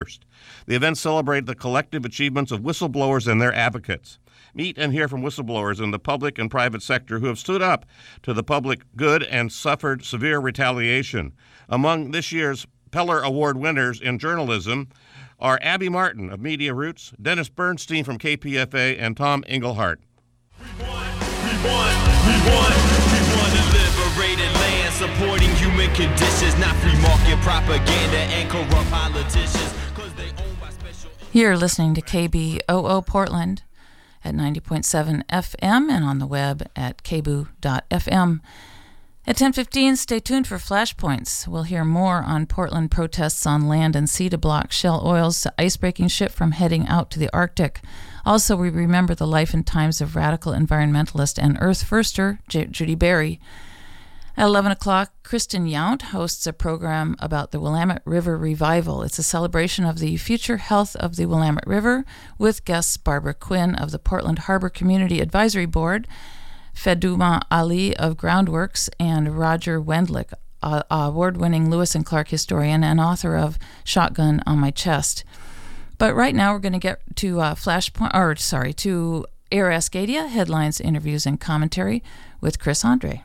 The event celebrated the collective achievements of whistleblowers and their advocates. Meet and hear from whistleblowers in the public and private sector who have stood up to the public good and suffered severe retaliation. Among this year's Peller Award winners in journalism are Abby Martin of Media Roots, Dennis Bernstein from KPFA, and Tom Engelhardt. We want a liberated land, supporting human conditions, not free market propaganda and corrupt politicians, because they own by special... You're listening to KBOO Portland at 90.7 FM and on the web at kboo.fm. At 10:15, stay tuned for Flashpoints. We'll hear more on Portland protests on land and sea to block Shell Oil's icebreaking ship from heading out to the Arctic. Also, we remember the life and times of radical environmentalist and Earth Firster, Judy Berry. At 11 o'clock, Kristen Yount hosts a program about the Willamette River Revival. It's a celebration of the future health of the Willamette River with guests Barbara Quinn of the Portland Harbor Community Advisory Board, Feduma Ali of Groundworks, and Roger Wendlick, award-winning Lewis and Clark historian and author of Shotgun on My Chest. But right now we're going to get to to Air Ascadia, headlines, interviews, and commentary with Chris Andre.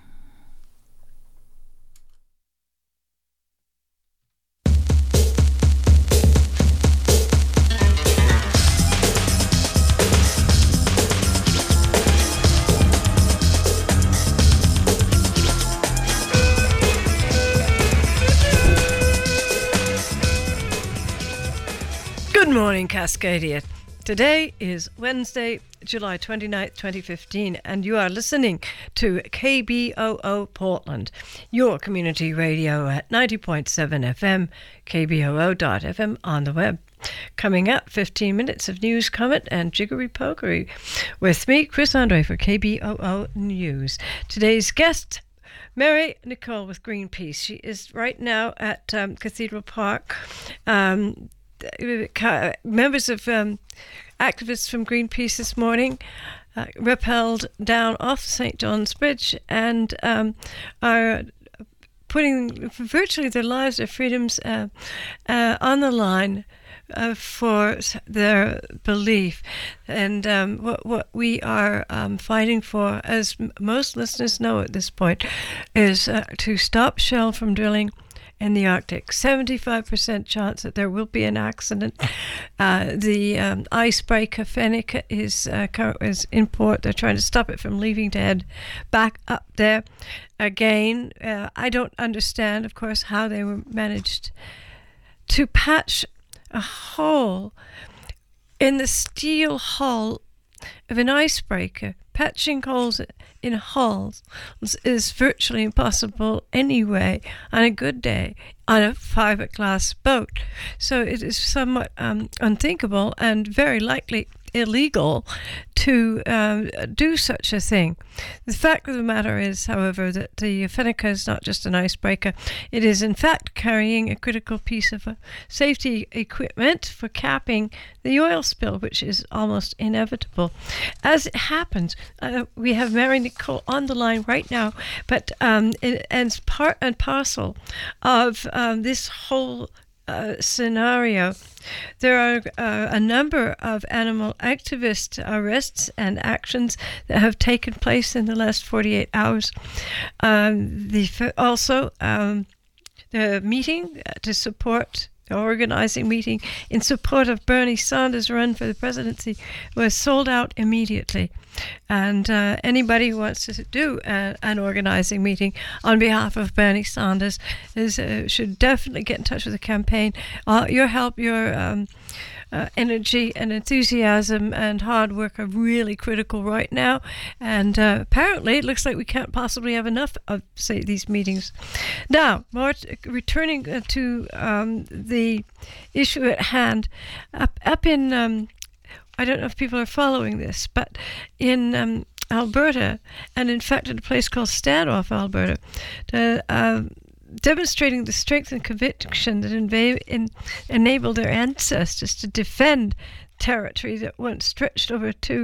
Good morning, Cascadia. Today is Wednesday, July 29th, 2015, and you are listening to KBOO Portland, your community radio at 90.7 FM, kboo.fm on the web. Coming up, 15 minutes of news, comment, and jiggery pokery with me, Chris Andre, for KBOO News. Today's guest, Mary Nicole with Greenpeace. She is right now at Cathedral Park. Members of activists from Greenpeace this morning rappelled down off St. John's Bridge and are putting virtually their lives, their freedoms on the line for their belief. And what we are fighting for, as most listeners know at this point, is to stop Shell from drilling in the Arctic. 75% chance that there will be an accident. The icebreaker Fennica is in port. They're trying to stop it from leaving to head back up there again. I don't understand, of course, how they were managed to patch a hole in the steel hull of an icebreaker. Patching holes in hulls is virtually impossible anyway on a good day on a fiberglass boat. So it is somewhat unthinkable and very likely illegal to do such a thing. The fact of the matter is, however, that the Fennica is not just an icebreaker. It is, in fact, carrying a critical piece of safety equipment for capping the oil spill, which is almost inevitable. As it happens, we have Mary Nicole on the line right now, but it's part and parcel of this whole scenario. There are a number of animal activist arrests and actions that have taken place in the last 48 hours. The meeting to support the organizing meeting in support of Bernie Sanders' run for the presidency was sold out immediately. And anybody who wants to do an organizing meeting on behalf of Bernie Sanders should definitely get in touch with the campaign. Your help, your energy and enthusiasm and hard work are really critical right now. And apparently it looks like we can't possibly have enough of, say, these meetings. Now, returning to the issue at hand, up in... I don't know if people are following this, but in Alberta, and in fact at a place called Standoff, Alberta, demonstrating the strength and conviction that enabled their ancestors to defend territory that once stretched over 2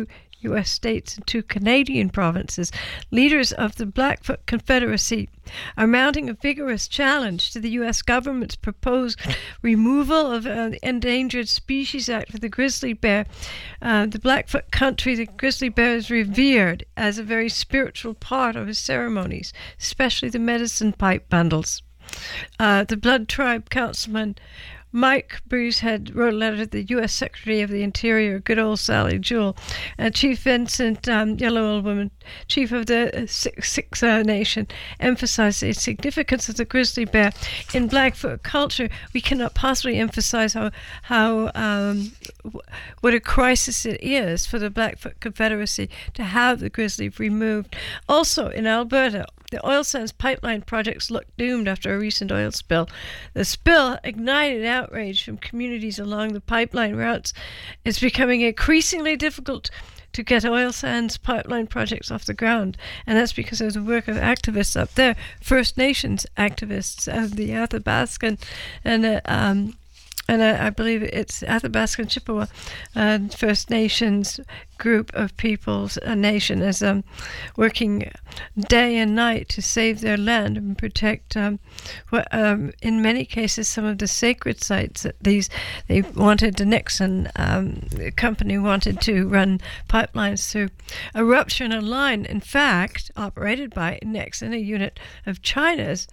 U.S. states and 2 Canadian provinces, leaders of the Blackfoot Confederacy are mounting a vigorous challenge to the U.S. government's proposed removal of the Endangered Species Act for the grizzly bear. The Blackfoot country, the grizzly bear is revered as a very spiritual part of his ceremonies, especially the medicine pipe bundles. The Blood Tribe councilman Mike Breezehead wrote a letter to the U.S. Secretary of the Interior, good old Sally Jewell, and Chief Vincent, Yellow Old Woman, Chief of the Six Nation, emphasized the significance of the grizzly bear in Blackfoot culture. We cannot possibly emphasize how what a crisis it is for the Blackfoot Confederacy to have the grizzly removed. Also in Alberta, the oil sands pipeline projects look doomed after a recent oil spill. The spill ignited outrage from communities along the pipeline routes. It's becoming increasingly difficult to get oil sands pipeline projects off the ground, and that's because of the work of activists up there, First Nations activists of the Athabascan and I believe it's Athabascan Chippewa First Nations group of peoples, a nation, is working day and night to save their land and protect, in many cases, some of the sacred sites that the Nixon company wanted to run pipelines through. A rupture in a line, in fact, operated by Nixon, a unit of China's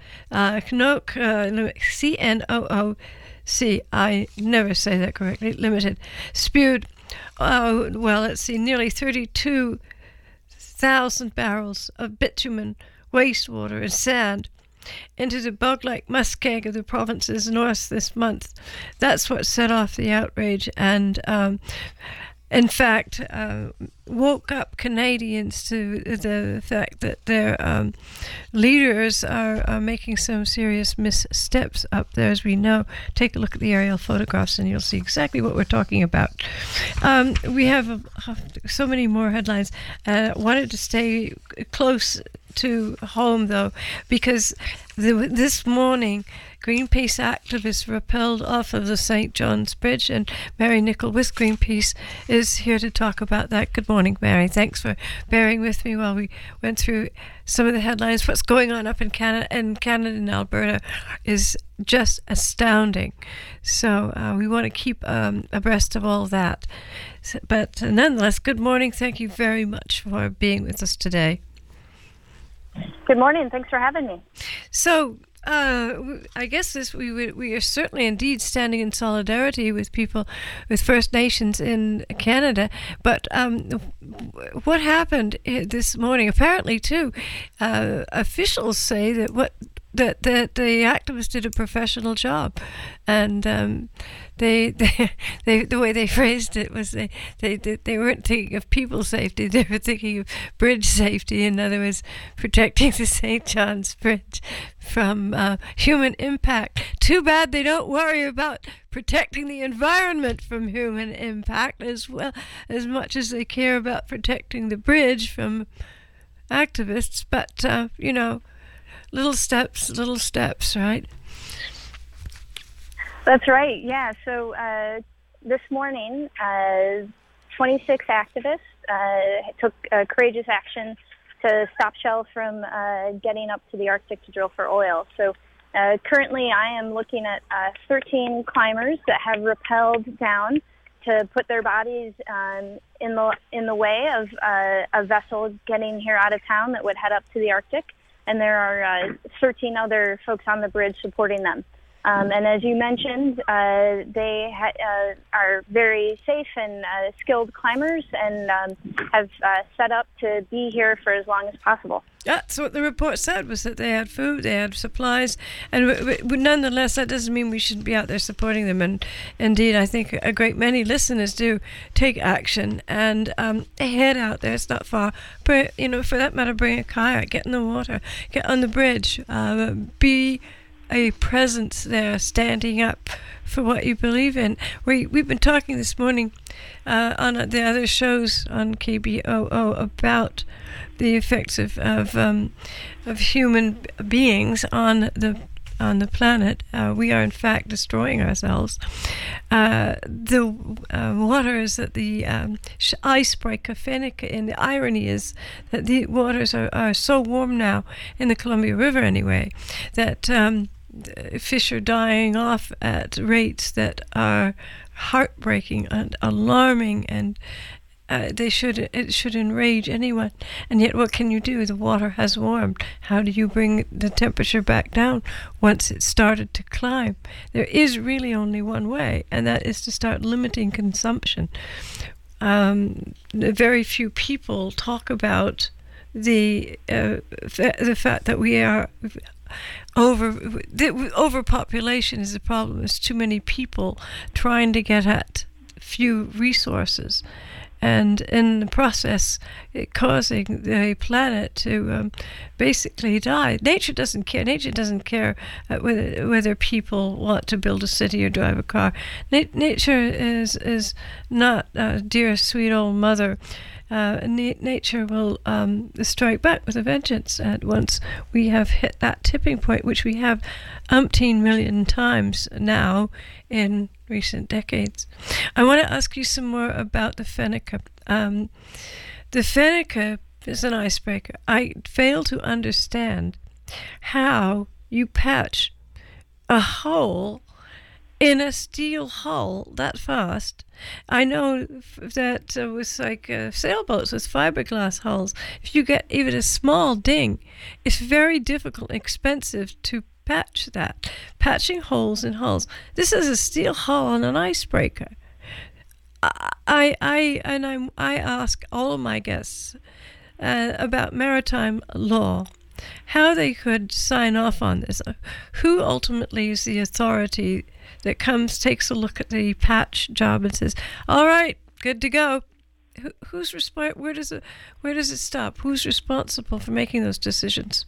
CNOOC, I never say that correctly, Limited, spewed, nearly 32,000 barrels of bitumen, wastewater, and sand into the bog-like muskeg of the province's north this month. That's what set off the outrage and, in fact, woke up Canadians to the fact that their leaders are making some serious missteps up there, as we know. Take a look at the aerial photographs and you'll see exactly what we're talking about. We have so many more headlines. Wanted to stay close to home, though, because this morning Greenpeace activists rappelled off of the St. John's Bridge, and Mary Nicol with Greenpeace is here to talk about that. Good morning, Mary. Thanks for bearing with me while we went through some of the headlines. What's going on up in Canada and Alberta is just astounding. So we want to keep abreast of all that. But nonetheless, good morning. Thank you very much for being with us today. Good morning. Thanks for having me. So, I guess we are certainly indeed standing in solidarity with people, with First Nations in Canada. But what happened this morning? Apparently, too, officials say that the activists did a professional job, and the way they phrased it was they weren't thinking of people safety, they were thinking of bridge safety. In other words, protecting the St. John's Bridge from human impact. Too bad they don't worry about protecting the environment from human impact as well, as much as they care about protecting the bridge from activists. But little steps, right? That's right, yeah. So this morning, 26 activists took courageous action to stop Shell from getting up to the Arctic to drill for oil. So currently I am looking at 13 climbers that have rappelled down to put their bodies in the way of a vessel getting here out of town that would head up to the Arctic. And there are 13 other folks on the bridge supporting them. And as you mentioned, they are very safe and skilled climbers and have set up to be here for as long as possible. That's what the report said, was that they had food, they had supplies, and nonetheless, that doesn't mean we shouldn't be out there supporting them. And indeed, I think a great many listeners do take action and head out there. It's not far, but for that matter, bring a kayak, get in the water, get on the bridge, be a presence there, standing up for what you believe in. We've been talking this morning on the other shows on KBOO about the effects of human beings on the on the planet. We are, in fact, destroying ourselves. The water is at the icebreaker Fenica, and the irony is that the waters are so warm now, in the Columbia River anyway, that fish are dying off at rates that are heartbreaking and alarming, and it should enrage anyone. And yet what can you do? The water has warmed. How do you bring the temperature back down once it started to climb? There is really only one way, and that is to start limiting consumption. Very few people talk about the fact that we are overpopulation is a problem. There's too many people trying to get at few resources, and in the process causing the planet to basically die. Nature doesn't care. Nature doesn't care whether people want to build a city or drive a car. Nature is not dear sweet old mother. Nature will strike back with a vengeance at once we have hit that tipping point, which we have umpteen million times now in recent decades. I want to ask you some more about the Fenica. The Fenica is an icebreaker. I fail to understand how you patch a hole in a steel hull that fast. I know that with sailboats with fiberglass hulls, if you get even a small ding, it's very difficult and expensive to patch that. Patching holes in hulls. This is a steel hull on an icebreaker. I ask all of my guests about maritime law, how they could sign off on this. Who ultimately is the authority that takes a look at the patch job and says, all right, good to go? Who's where does it stop? Who's responsible for making those decisions?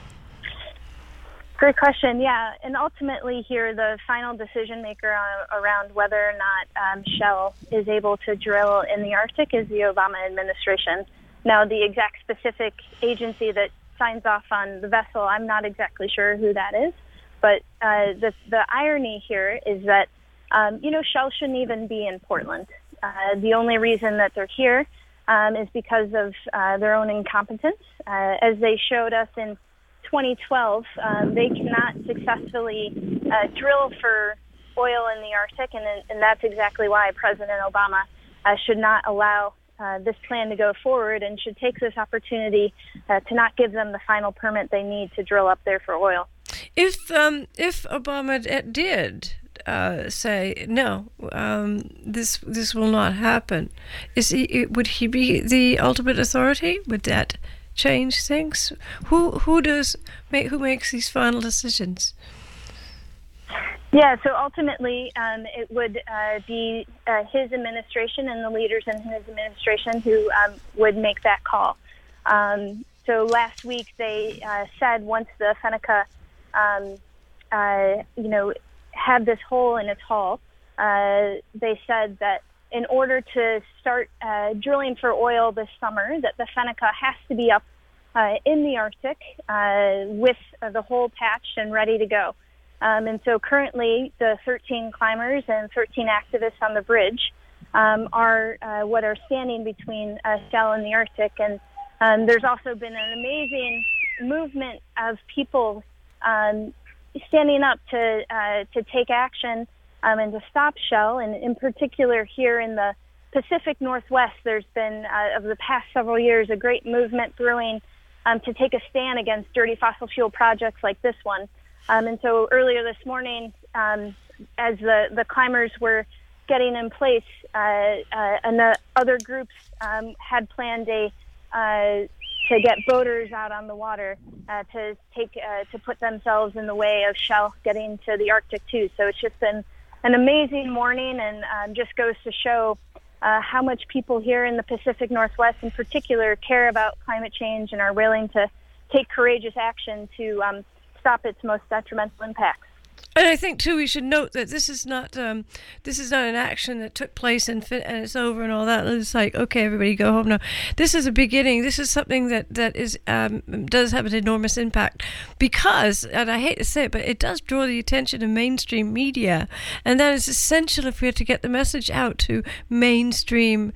Great question. Yeah, and ultimately here, the final decision maker around whether or not Shell is able to drill in the Arctic is the Obama administration. Now, the exact specific agency that signs off on the vessel, I'm not exactly sure who that is. But the irony here is that, Shell shouldn't even be in Portland. The only reason that they're here is because of their own incompetence. As they showed us in 2012, they cannot successfully drill for oil in the Arctic, and that's exactly why President Obama should not allow this plan to go forward and should take this opportunity to not give them the final permit they need to drill up there for oil. If Obama did say no, this will not happen, would he be the ultimate authority? Would that change things? Who makes these final decisions? Yeah, so ultimately it would be his administration and the leaders in his administration who would make that call. So last week they said once the Fenica had this hole in its hull, they said that in order to start drilling for oil this summer, that the Fenica has to be up in the Arctic with the hole patched and ready to go. And so currently the 13 climbers and 13 activists on the bridge are what are standing between Shell and the Arctic. And there's also been an amazing movement of people standing up to take action and to stop Shell. And in particular here in the Pacific Northwest, there's been, over the past several years, a great movement brewing to take a stand against dirty fossil fuel projects like this one. And so earlier this morning, as the climbers were getting in place, and the other groups had planned to get boaters out on the water to put themselves in the way of Shell getting to the Arctic too. So it's just been an amazing morning, and just goes to show how much people here in the Pacific Northwest in particular care about climate change and are willing to take courageous action to stop its most detrimental impacts. And I think too, we should note that this is not an action that took place and it's over and all that. It's like, okay, everybody go home now. This is a beginning. This is something that is does have an enormous impact because, and I hate to say it, but it does draw the attention of mainstream media, and that is essential if we are to get the message out to mainstream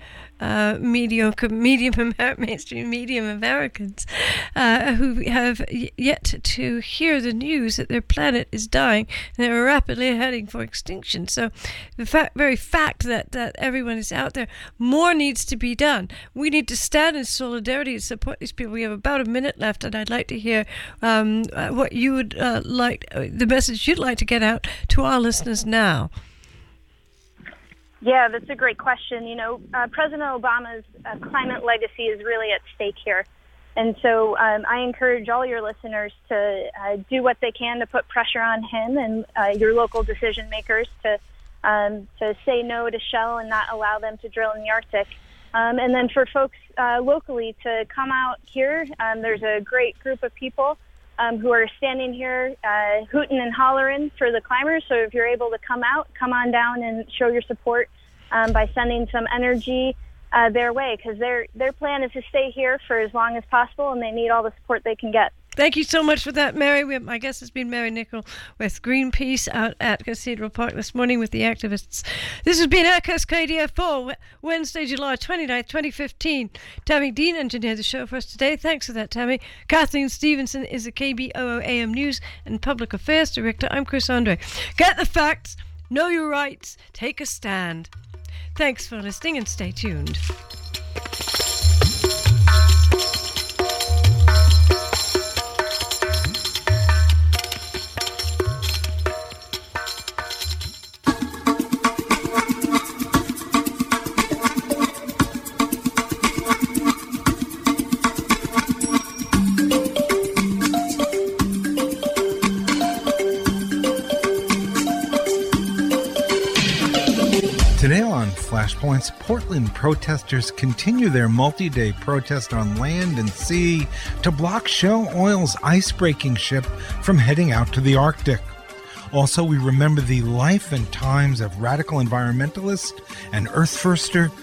mainstream medium Americans who have yet to hear the news that their planet is dying and they're rapidly heading for extinction. So the very fact that everyone is out there, more needs to be done. We need to stand in solidarity and support these people. We have about a minute left, and I'd like to hear what you would the message you'd like to get out to our listeners now. Yeah, that's a great question. You know, President Obama's climate legacy is really at stake here. And so I encourage all your listeners to do what they can to put pressure on him and your local decision makers to say no to Shell and not allow them to drill in the Arctic. And then for folks locally to come out here, there's a great group of people who are standing here hooting and hollering for the climbers. So if you're able to come out, come on down and show your support by sending some energy their way, because their plan is to stay here for as long as possible, and they need all the support they can get. Thank you so much for that, Mary. My guest has been Mary Nicol with Greenpeace out at Cathedral Park this morning with the activists. This has been Cascadia for Wednesday, July 29th, 2015. Tammy Dean engineered the show for us today. Thanks for that, Tammy. Kathleen Stevenson is the KBOO AM News and Public Affairs Director. I'm Chris Andre. Get the facts, know your rights, take a stand. Thanks for listening and stay tuned. Today on Flashpoints, Portland protesters continue their multi-day protest on land and sea to block Shell Oil's ice-breaking ship from heading out to the Arctic. Also, we remember the life and times of radical environmentalist and earth-firster